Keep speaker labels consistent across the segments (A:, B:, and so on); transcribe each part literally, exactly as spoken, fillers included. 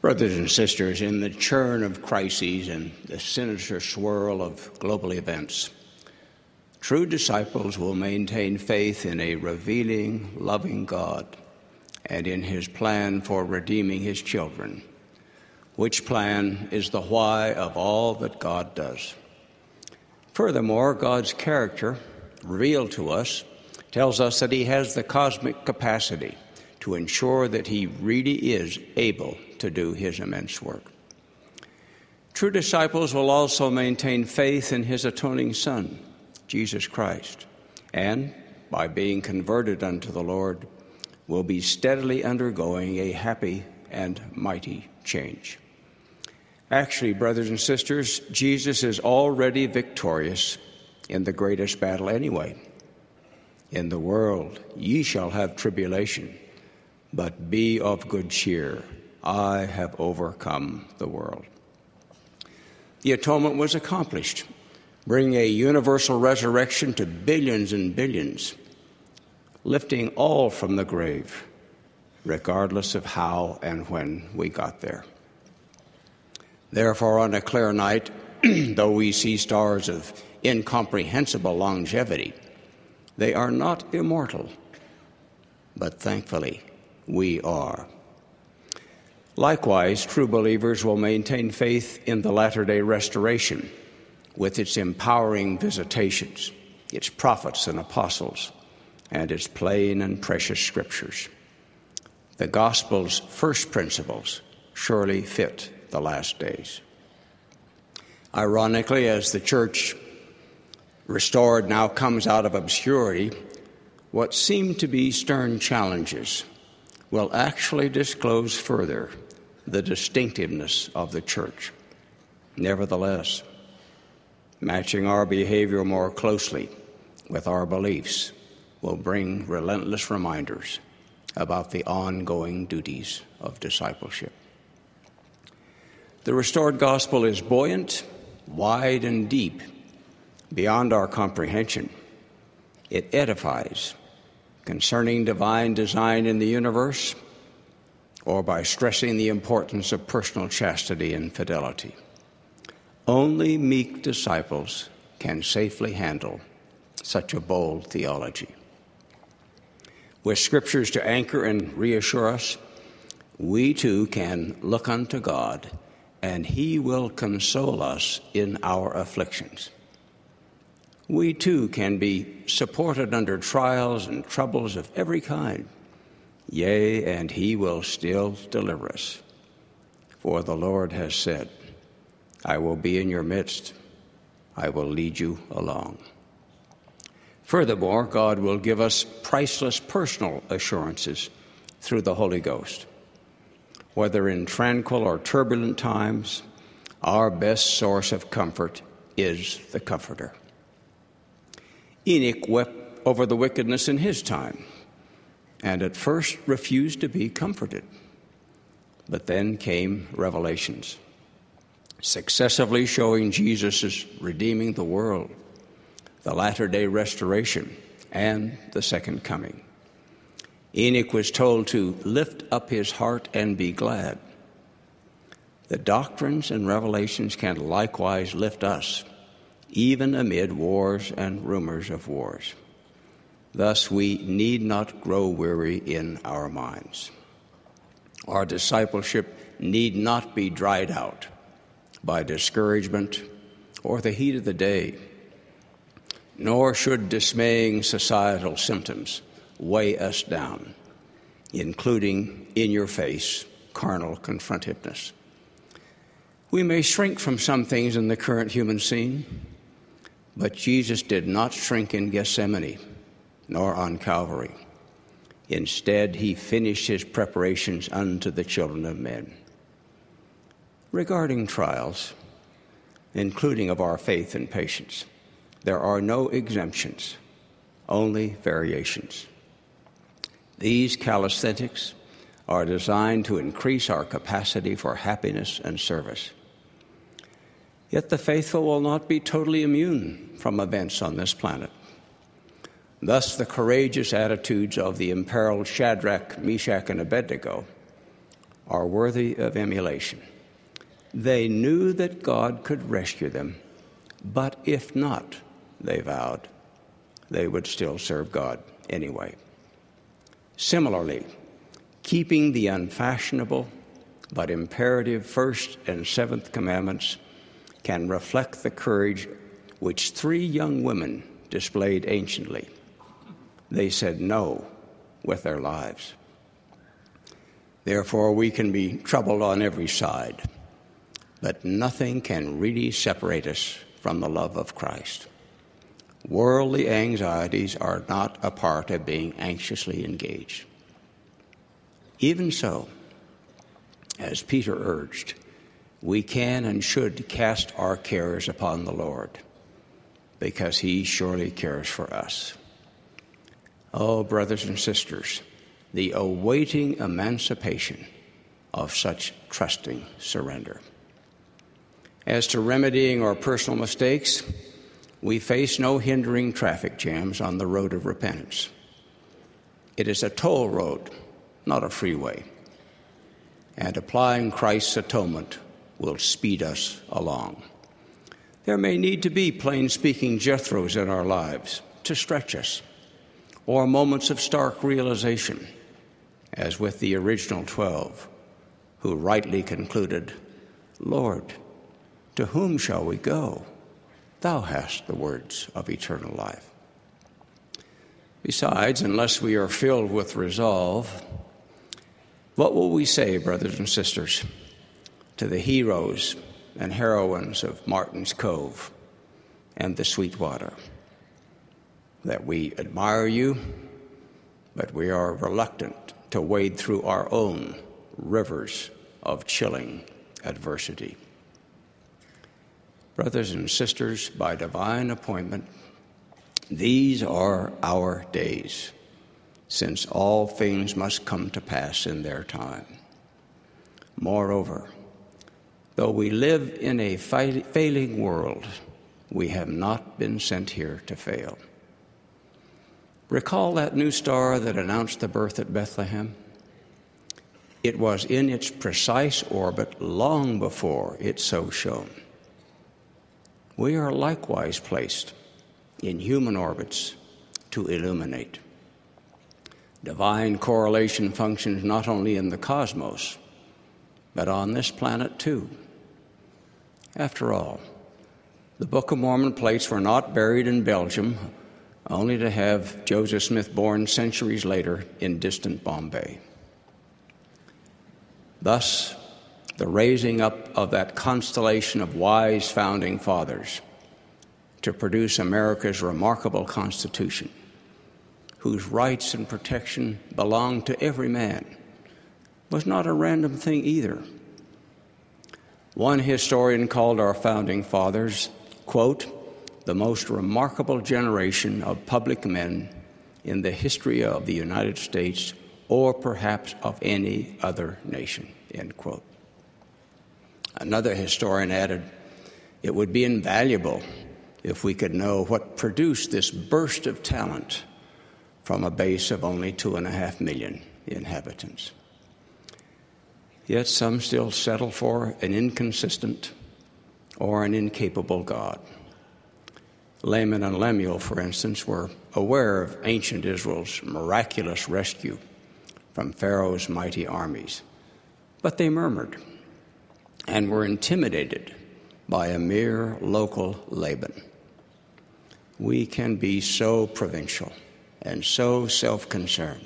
A: Brothers and sisters, in the churn of crises and the sinister swirl of global events, true disciples will maintain faith in a revealing, loving God and in his plan for redeeming his children, which plan is the why of all that God does. Furthermore, God's character, revealed to us, tells us that he has the cosmic capacity to ensure that he really is able to do his immense work. True disciples will also maintain faith in his atoning Son, Jesus Christ, and, by being converted unto the Lord, will be steadily undergoing a happy and mighty change. Actually, brothers and sisters, Jesus is already victorious in the greatest battle anyway. In the world ye shall have tribulation, but be of good cheer. I have overcome the world. The atonement was accomplished, bringing a universal resurrection to billions and billions, lifting all from the grave, regardless of how and when we got there. Therefore, on a clear night, though we see stars of incomprehensible longevity, they are not immortal, but thankfully we are. Likewise, true believers will maintain faith in the latter-day restoration with its empowering visitations, its prophets and apostles, and its plain and precious scriptures. The gospel's first principles surely fit the last days. Ironically, as the church restored now comes out of obscurity, what seem to be stern challenges will actually disclose further the distinctiveness of the church. Nevertheless, matching our behavior more closely with our beliefs will bring relentless reminders about the ongoing duties of discipleship. The restored gospel is buoyant, wide, and deep, beyond our comprehension. It edifies concerning divine design in the universe, or by stressing the importance of personal chastity and fidelity. Only meek disciples can safely handle such a bold theology. With scriptures to anchor and reassure us, we too can look unto God, and he will console us in our afflictions. We too can be supported under trials and troubles of every kind. Yea, and he will still deliver us. For the Lord has said, I will be in your midst. I will lead you along. Furthermore, God will give us priceless personal assurances through the Holy Ghost. Whether in tranquil or turbulent times, our best source of comfort is the Comforter. Enoch wept over the wickedness in his time, and at first refused to be comforted. But then came revelations, successively showing Jesus' redeeming the world, the latter-day restoration, and the second coming. Enoch was told to lift up his heart and be glad. The doctrines and revelations can likewise lift us, even amid wars and rumors of wars. Thus, we need not grow weary in our minds. Our discipleship need not be dried out by discouragement or the heat of the day, nor should dismaying societal symptoms weigh us down, including in-your-face carnal confrontiveness. We may shrink from some things in the current human scene, but Jesus did not shrink in Gethsemane, nor on Calvary. Instead, he finished his preparations unto the children of men. Regarding trials, including of our faith and patience, there are no exemptions, only variations. These calisthenics are designed to increase our capacity for happiness and service. Yet the faithful will not be totally immune from events on this planet. Thus, the courageous attitudes of the imperiled Shadrach, Meshach, and Abednego are worthy of emulation. They knew that God could rescue them, but if not, they vowed, they would still serve God anyway. Similarly, keeping the unfashionable but imperative first and seventh commandments can reflect the courage which three young women displayed anciently. They said no with their lives. Therefore, we can be troubled on every side, but nothing can really separate us from the love of Christ. Worldly anxieties are not a part of being anxiously engaged. Even so, as Peter urged, we can and should cast our cares upon the Lord, because he surely cares for us. Oh, brothers and sisters, the awaiting emancipation of such trusting surrender. As to remedying our personal mistakes, we face no hindering traffic jams on the road of repentance. It is a toll road, not a freeway, and applying Christ's atonement will speed us along. There may need to be plain-speaking Jethros in our lives to stretch us, or moments of stark realization, as with the original twelve, who rightly concluded, "Lord, to whom shall we go? Thou hast the words of eternal life." Besides, unless we are filled with resolve, what will we say, brothers and sisters, to the heroes and heroines of Martin's Cove and the Sweetwater? That we admire you, but we are reluctant to wade through our own rivers of chilling adversity. Brothers and sisters, by divine appointment, these are our days, since all things must come to pass in their time. Moreover, though we live in a failing world, we have not been sent here to fail. Recall that new star that announced the birth at Bethlehem? It was in its precise orbit long before it so shone. We are likewise placed in human orbits to illuminate. Divine correlation functions not only in the cosmos, but on this planet too. After all, the Book of Mormon plates were not buried in Belgium, only to have Joseph Smith born centuries later in distant Bombay. Thus, the raising up of that constellation of wise founding fathers to produce America's remarkable Constitution, whose rights and protection belong to every man, was not a random thing either. One historian called our founding fathers, quote, "the most remarkable generation of public men in the history of the United States or perhaps of any other nation," end quote. Another historian added, "It would be invaluable if we could know what produced this burst of talent from a base of only two and a half million inhabitants." Yet some still settle for an inconsistent or an incapable God. Laman and Lemuel, for instance, were aware of ancient Israel's miraculous rescue from Pharaoh's mighty armies, but they murmured and were intimidated by a mere local Laban. We can be so provincial and so self-concerned.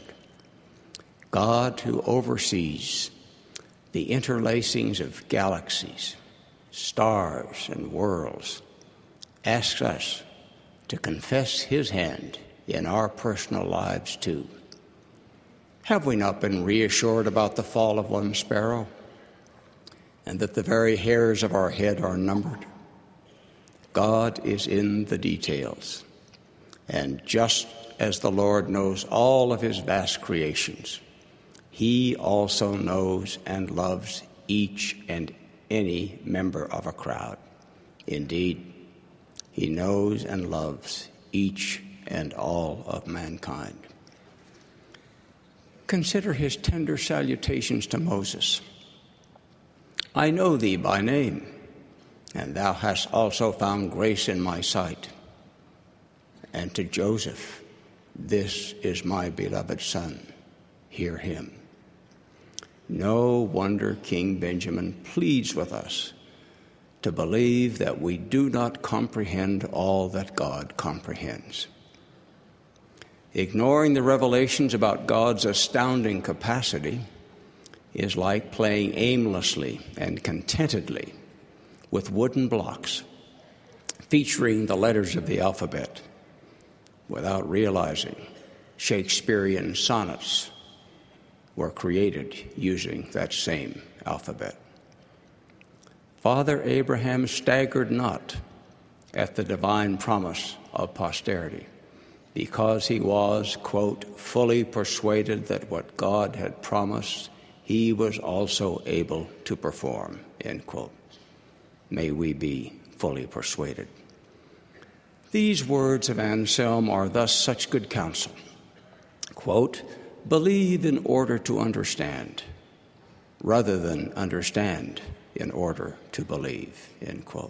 A: God, who oversees the interlacings of galaxies, stars, and worlds, asks us to confess his hand in our personal lives too. Have we not been reassured about the fall of one sparrow, and that the very hairs of our head are numbered? God is in the details, and just as the Lord knows all of his vast creations, he also knows and loves each and any member of a crowd. Indeed, he knows and loves each and all of mankind. Consider his tender salutations to Moses I know thee by name, and thou hast also found grace in my sight. And to Joseph, this is my beloved son, hear him. No wonder King Benjamin pleads with us to believe that we do not comprehend all that God comprehends. Ignoring the revelations about God's astounding capacity is like playing aimlessly and contentedly with wooden blocks featuring the letters of the alphabet without realizing Shakespearean sonnets were created using that same alphabet. Father Abraham staggered not at the divine promise of posterity because he was, quote, fully persuaded that what God had promised he was also able to perform, end quote. May we be fully persuaded. These words of Anselm are thus such good counsel. Quote, believe in order to understand, rather than understand in order to believe, end quote.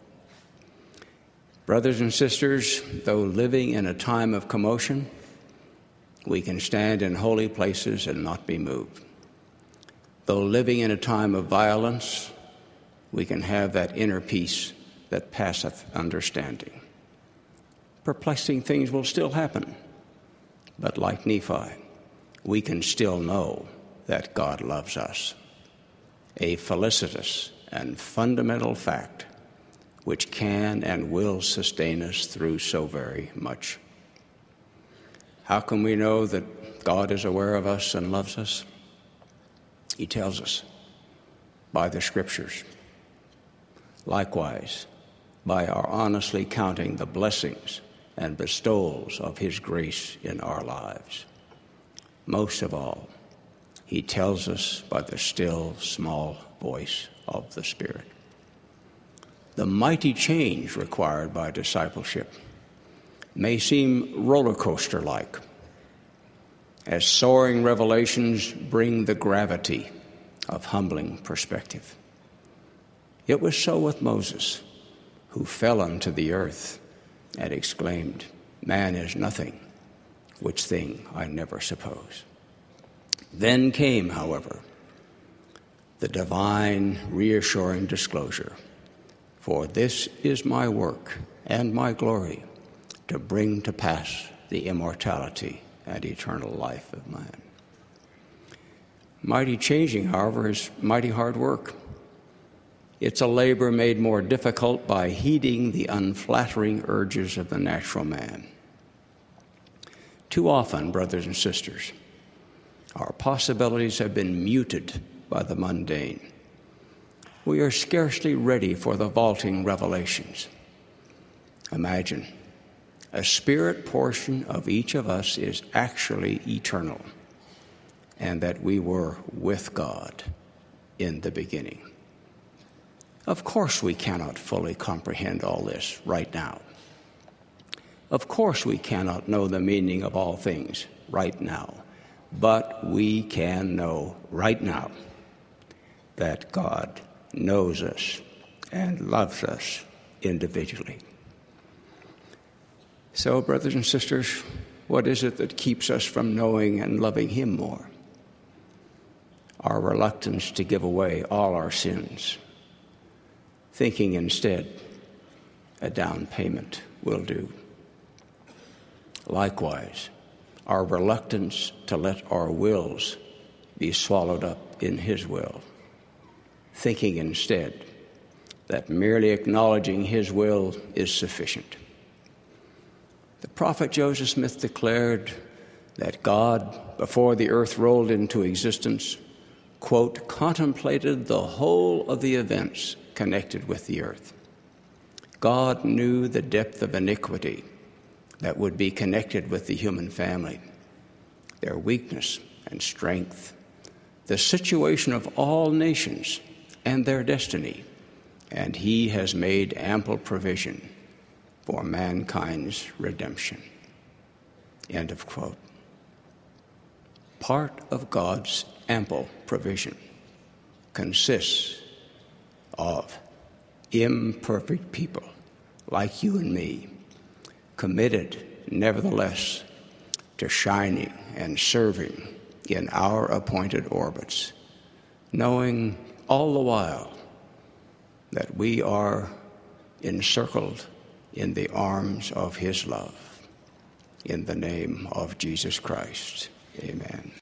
A: Brothers and sisters, though living in a time of commotion, we can stand in holy places and not be moved. Though living in a time of violence, we can have that inner peace that passeth understanding. Perplexing things will still happen, but like Nephi, we can still know that God loves us. A felicitous and fundamental fact which can and will sustain us through so very much. How can we know that God is aware of us and loves us? He tells us by the Scriptures. Likewise, by our honestly counting the blessings and bestowals of His grace in our lives. Most of all, He tells us by the still, small voice of the Spirit. The mighty change required by discipleship may seem roller coaster-like, as soaring revelations bring the gravity of humbling perspective. It was so with Moses, who fell unto the earth and exclaimed, man is nothing, which thing I never suppose. Then came, however, the divine reassuring disclosure, for this is my work and my glory, to bring to pass the immortality and eternal life of man. Mighty changing, however, is mighty hard work. It's a labor made more difficult by heeding the unflattering urges of the natural man. Too often, brothers and sisters, our possibilities have been muted by the mundane. We are scarcely ready for the vaulting revelations. Imagine, a spirit portion of each of us is actually eternal, and that we were with God in the beginning. Of course we cannot fully comprehend all this right now. Of course we cannot know the meaning of all things right now, but we can know right now that God knows us and loves us individually. So, brothers and sisters, what is it that keeps us from knowing and loving Him more? Our reluctance to give away all our sins, thinking instead a down payment will do. Likewise, our reluctance to let our wills be swallowed up in His will, thinking instead that merely acknowledging His will is sufficient. The prophet Joseph Smith declared that God, before the earth rolled into existence, quote, contemplated the whole of the events connected with the earth. God knew the depth of iniquity that would be connected with the human family, their weakness and strength, the situation of all nations and their destiny, and He has made ample provision for mankind's redemption. End of quote. Part of God's ample provision consists of imperfect people like you and me, committed nevertheless to shining and serving in our appointed orbits, knowing all the while that we are encircled in the arms of his love. In the name of Jesus Christ, amen.